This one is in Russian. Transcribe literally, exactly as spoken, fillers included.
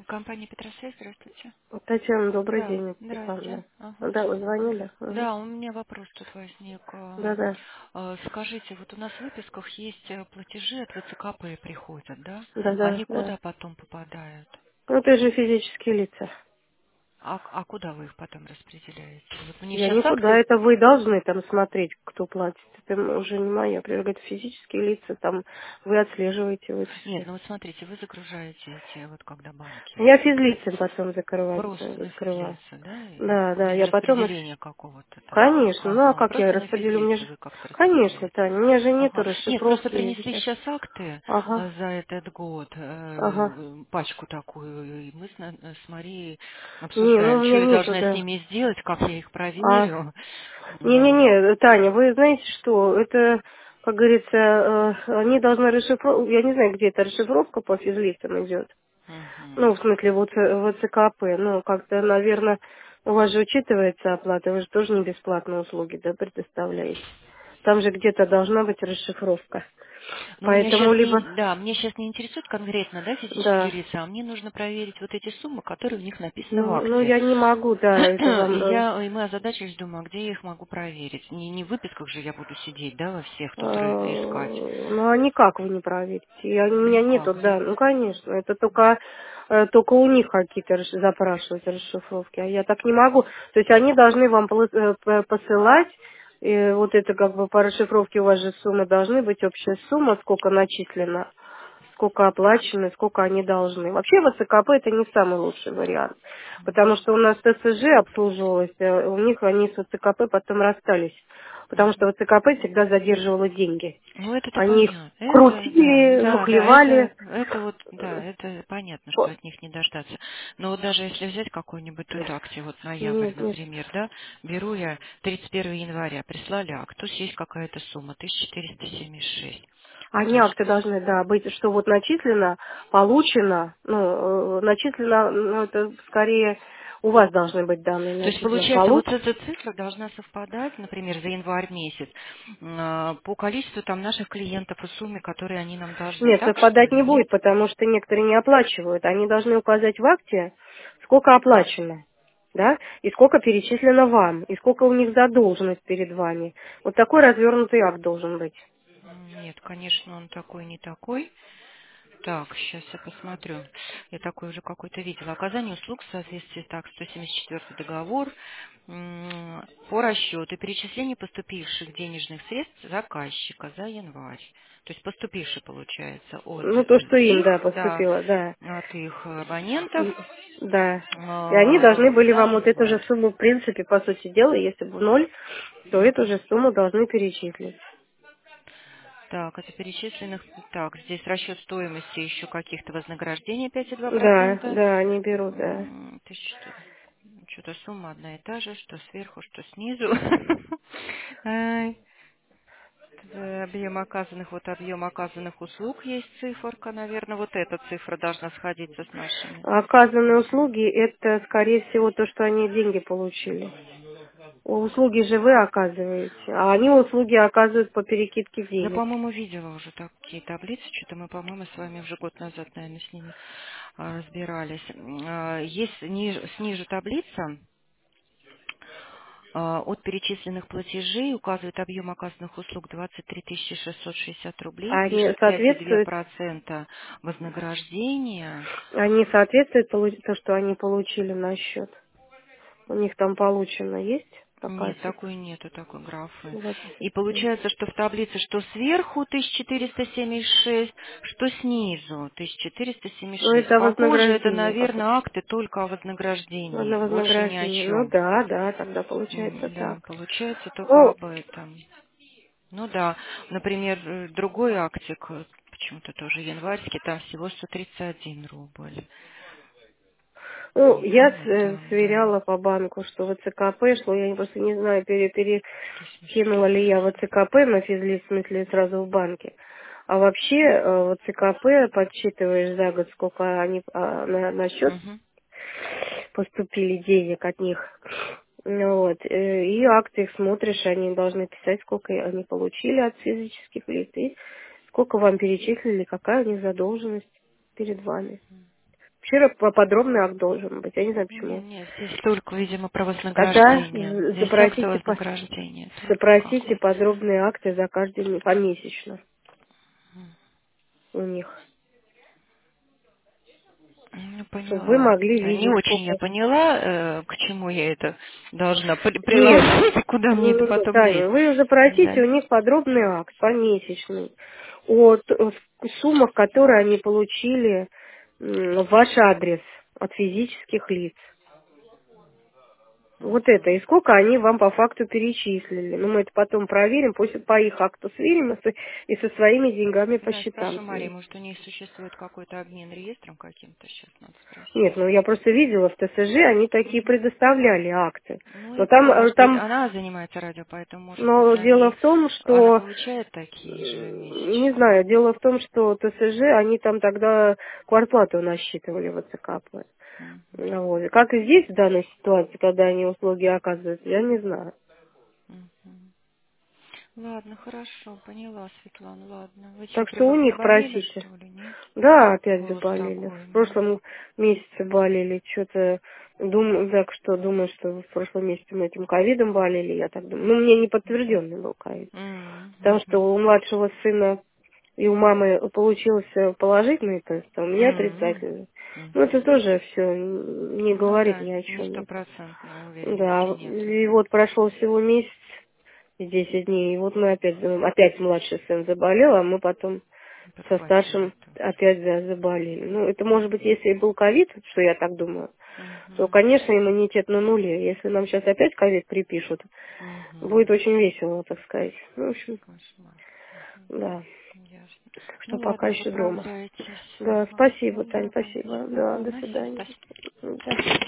Компания Петросвязь, здравствуйте. Татьяна, добрый Да, день, это здрасте. Александра. Ага. Да, вы звонили? Мгм. Да, у меня вопрос тут возник. Эм, Да-да, э, Скажите, вот у нас в выписках есть э, платежи от ВЦКП приходят, да? да-да, Они да. куда потом попадают? Ну, это же физические лица. А, а куда вы их потом распределяете? Вот мне Я сейчас никуда, акты... это вы должны там смотреть, кто платит. Это уже не моя прерогатива. Физические лица, там вы отслеживаете Нет, выписки. ну вот смотрите, вы загружаете эти, вот когда банки. Я физлицем потом закрывать, Просто на закрываю. физлица, да? И Да, да, без я потом их... распределения какого-то там. Конечно, ну а Ага, как я просто на распределю? У меня физлице же... вы как-то Конечно, распределяете. Таня, у меня же нету Ага. Нет, просто расшифровки. принесли Сейчас. сейчас акты Ага, э, за этот год, ага. э, пачку такую, и мы с, На- с Марией Не, ну обсуждаем, у что меня я нету, должна с да. ними сделать, как я их А проверю. М, Не-не-не, Таня, вы знаете что, это, как говорится, э, они должны расшифровать, я не знаю, где эта расшифровка по физлицам идет. Ну, мгм. в смысле, вот в ЦКП, ну, как-то, наверное, у вас же учитывается оплата, вы же тоже не бесплатные услуги, да, предоставляете. Там же где-то должна быть расшифровка. Но меня Поэтому сейчас либо, не, да, мне сейчас не интересует конкретно, да, физические да, лица, а мне нужно проверить вот эти суммы, которые у них написаны в ну, ну акте. я не могу, да, это И вам, э, я, и мы озадачились, думаю, а где я их могу проверить? Не, не в выписках же я буду сидеть, да, во всех Э, тут ры- искать. Ну, а никак вы не проверите. Я, у меня нету, Никак, да, да? ну, конечно. Это только, э, только у них какие-то расш- запрашивать расшифровки. А я так не могу. То есть они должны вам пол- э, п- посылать, э, вот это как бы по расшифровке у вас же суммы должны быть, общая сумма, сколько начислено, сколько оплачено, сколько они должны. Вообще в ЦКП это не самый лучший вариант. Потому что у нас ТСЖ обслуживалось, э, у них они с ЦКП потом расстались. Потому что ВЦКП всегда задерживала деньги. Ну, это-то Они их понятно. Это, да, крутили, да, да, мухлевали. это, это вот, да, это понятно, что О, от них не дождаться. Но вот даже если взять какую-нибудь тут акцию, вот ноябрь, Нет, нет. например, да, беру я тридцать первого января, прислали акт, тут есть какая-то сумма, тысяча четыреста семьдесят шесть. Они Значит, акты должны, да, быть, что вот начислено, получено, ну, э, начислено, ну, это скорее у вас должны быть данные то есть начислено, получается, вот получено. эта цифра должна совпадать, например, за январь месяц, м, по количеству там наших клиентов и сумме, которые они нам должны. Нет, Так что совпадать ли? не Нет? будет, потому что некоторые не оплачивают. Они должны указать в акте, сколько оплачено, да, и сколько перечислено вам, и сколько у них задолженность перед вами. Вот такой развернутый акт должен быть. Нет, конечно, он такой не такой. Так, сейчас я посмотрю. Я такой уже какой-то видела. Оказание услуг в соответствии так, сто семьдесят четвёртый договор м, по расчету перечислению поступивших денежных средств заказчика за январь. То есть поступившие, получается, от Ну, то, э, что им, да, их, да, поступило, да. от их абонентов И- Да. И они должны э, были за вам вот эту же январь. сумму, в принципе, по сути дела, если бы ноль, то эту же сумму должны перечислить. Так, это перечисленных. Так, здесь расчет стоимости еще каких-то вознаграждений пять и два Да, процента. да, они берут, да. Что-то сумма одна и та же, что сверху, что снизу. Ай, э, Объем оказанных, вот объем оказанных услуг есть циферка, наверное, вот эта цифра должна сходиться с нашими. Оказанные услуги — это, скорее всего, то, что они деньги получили. Услуги же вы оказываете, а они услуги оказывают по перекидке Я, денег. по-моему, видела уже такие таблицы, что-то мы, по-моему, с вами уже год назад, наверное, с ними а, разбирались. А, Есть ниже, ниже таблица, а, от перечисленных платежей указывает объем оказанных услуг двадцать три тысячи шестьсот шестьдесят рублей, А они пишет пять и два соответствуют, процента вознаграждения. они соответствуют получ- то, что они получили на счет. У них там получено есть такая Нет, цифра? такой нету, такой графы. двадцать И три. получается, что в таблице, что сверху тысяча четыреста семьдесят шесть, что снизу тысяча четыреста семьдесят Ну, шесть. это Похоже, это, вознаграждение наверное, какое-то. акты только о Ладно, вознаграждении, больше ни о вознаграждение. Ну чем. да, да, тогда получается М, Да, так. получается только Ну, об этом. Ну да, например, э, другой актик, э, почему-то тоже январьский, там всего сто тридцать один рубль. ну, я Ну, с- вот э, там, да, сверяла по банку, что в ЦКП шло, я просто не знаю, пере, сто семьдесят перекинула ли я четыре. в ЦКП на физлиц, в смысле сразу в банке. А вообще э, в ЦКП подсчитываешь за год, сколько они а, на, на счет Мгм. поступили денег от них. Ну вот. э, И акты их смотришь, они должны писать, сколько они получили от физических лиц, и сколько вам перечислили, какая у них задолженность перед вами. Вообще по- подробный акт должен быть. Я не знаю почему. Нет, нет, здесь только, видимо, про Тогда вознаграждение. з- Здесь акция запросите, по- вознаграждения только запросите какой-то. подробные акты за каждый ме- помесячно у них, Ну, чтобы вы поняла. могли Да, не видеть, очень я сколько. поняла, э, к чему я это должна при- Нет, приложить, куда мне это не- не, потом Таня, влезет. вы запросите Да. у них подробный акт помесячный о т- о суммах, которые они получили м, в ваш адрес от физических лиц. Вот это. И сколько они вам по факту перечислили. Ну, мы это потом проверим, после по их акту сверим и со, и со своими деньгами по Да, счетам спрошу Марии, сверим. может, у них существует какой-то обмен реестром каким-то, сейчас надо Нет, спросить. ну я просто видела в ТСЖ, они такие Мгм. предоставляли акты. Ну, Но я там, поняла, э, что там, она занимается радио, поэтому, может быть, но дело они, в том, она что, получает такие м, не ежемесячно. знаю, дело в том, что ТСЖ, они там тогда квартплату насчитывали в ЦКП. Мгм. Вот. И как и здесь в данной ситуации, когда они услуги оказывают, я не знаю. Мгм. Ладно, хорошо, поняла, Светлана, ладно. Вы что, Так что у прибо- них приболели, просите. что ли, нет? Да, опять Голос заболели. такой, В да? прошлом месяце болели. Что-то думаю, так что думаю, что в прошлом месяце мы этим ковидом болели, я так думаю. Ну, мне не подтвержденный был ковид. М, Потому что мгм. у младшего сына и у мамы получилось э, положительный тест, а у меня М, отрицательный. Ну, это мгм. тоже все не Ну говорит да, ни о не чем. стопроцентной уверенности Да, нету, и да. вот прошел всего месяц, десять дней, и вот мы опять, э, опять младший сын заболел, а мы потом со Подхватили старшим тоже. опять за- заболели. Ну, это может быть, если и был ковид, что я так думаю, то, Угу. конечно, иммунитет на нуле. Если нам сейчас опять ковид припишут, будет Угу. очень весело, так сказать. Ну, в общем, Кошмар. да. Ясно. Так Ну что пока ладно, еще дома. поправляйтесь. Да, Ага. спасибо, Ну Тань, давай. спасибо. Да, до Ага, все, свидания. спасибо. Да.